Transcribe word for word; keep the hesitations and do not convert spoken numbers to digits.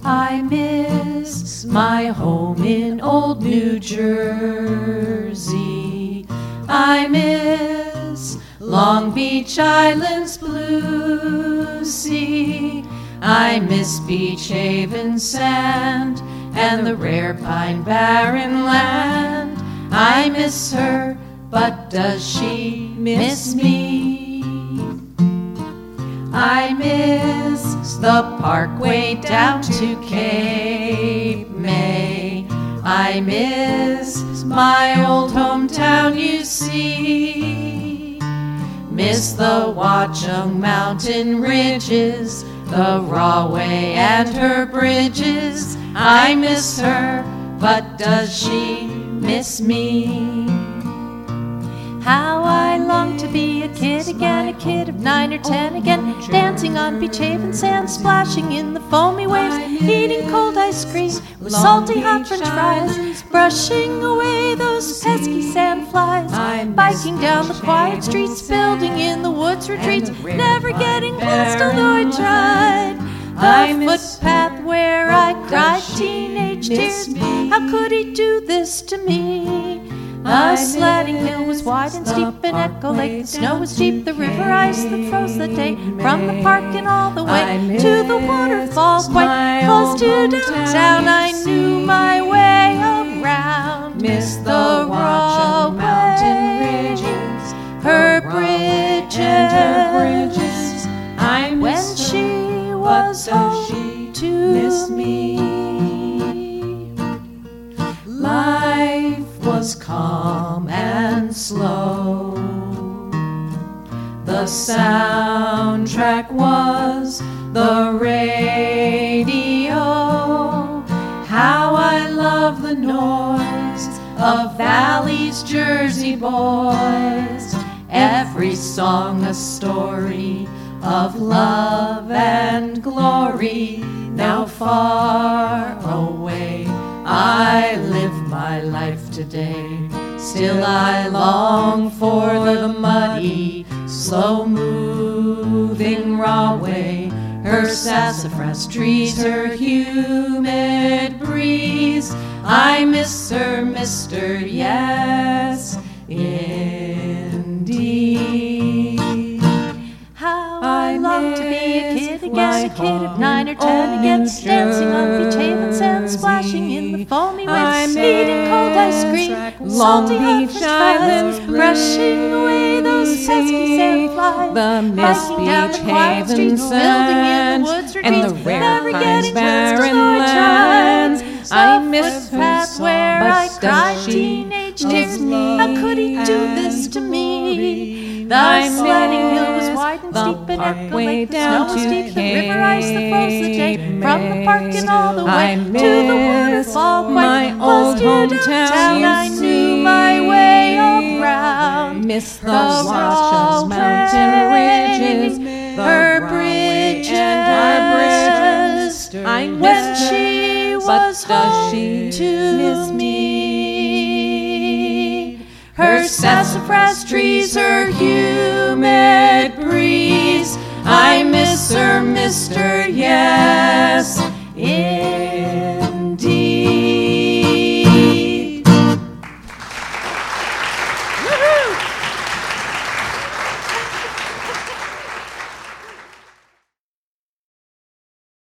I miss my home in old New Jersey. I miss Long Beach Island's blue sea. I miss Beach Haven sand and the rare pine barren land. I miss her, but does she miss me? I miss the parkway down to Cape May. I miss my old hometown, you see. Miss the Watchung Mountain ridges, the Rahway and her bridges. I miss her, but does she miss me? How I long to be a kid again, a kid of nine or ten again, dancing on Beach Haven sand, splashing in the foamy waves, eating cold ice cream with salty hot french fries, brushing away those pesky sand flies, biking down the quiet streets, building in the woods retreats, never getting lost although I tried. The footpath where I cried teenage tears, how could he do this to me? The sledding hill was wide and steep in Echo Lake. The snow was deep, the river ice that froze the day. From the park and all the way to the waterfall, quite close to downtown, I knew my way around. Miss the Watchung Mountain ridges, her bridges, and her bridges. I miss when she was home to miss me. Life was calm and slow. The soundtrack was the radio. How I love the noise of Valley's Jersey boys. Every song a story of love and glory. Now far away, I live my life today. Still I long for the muddy, slow-moving Rahway, her sassafras trees, her humid breeze. I miss her, Mister Yes, indeed. How I long to be a kid again, a kid of nine or ten again, dancing on Beach Haven sand, splashing in the foamy waves, eating cold ice cream, salty hot french fries, brushing away those pesky sand flies, the Miss Beach Haven sand and the rare pines barren lands. I miss her so, where I but cried does she teenage tears. How could he do this to me? The I sledding hill was miss wide and the steep in Echo parkway Lake. The down snow was to deep, the river ice that froze the day. Cape From the park and all the I way to the miss waterfall, my quite close old to hometown, downtown, you I knew my way around. Miss the The Watchung Mountain ridges, the her bridges, bridges, and her bridges. I when miss her, she but was does she home to miss me? Her sassafras trees, her humid breeze. I miss her, Mister Yes,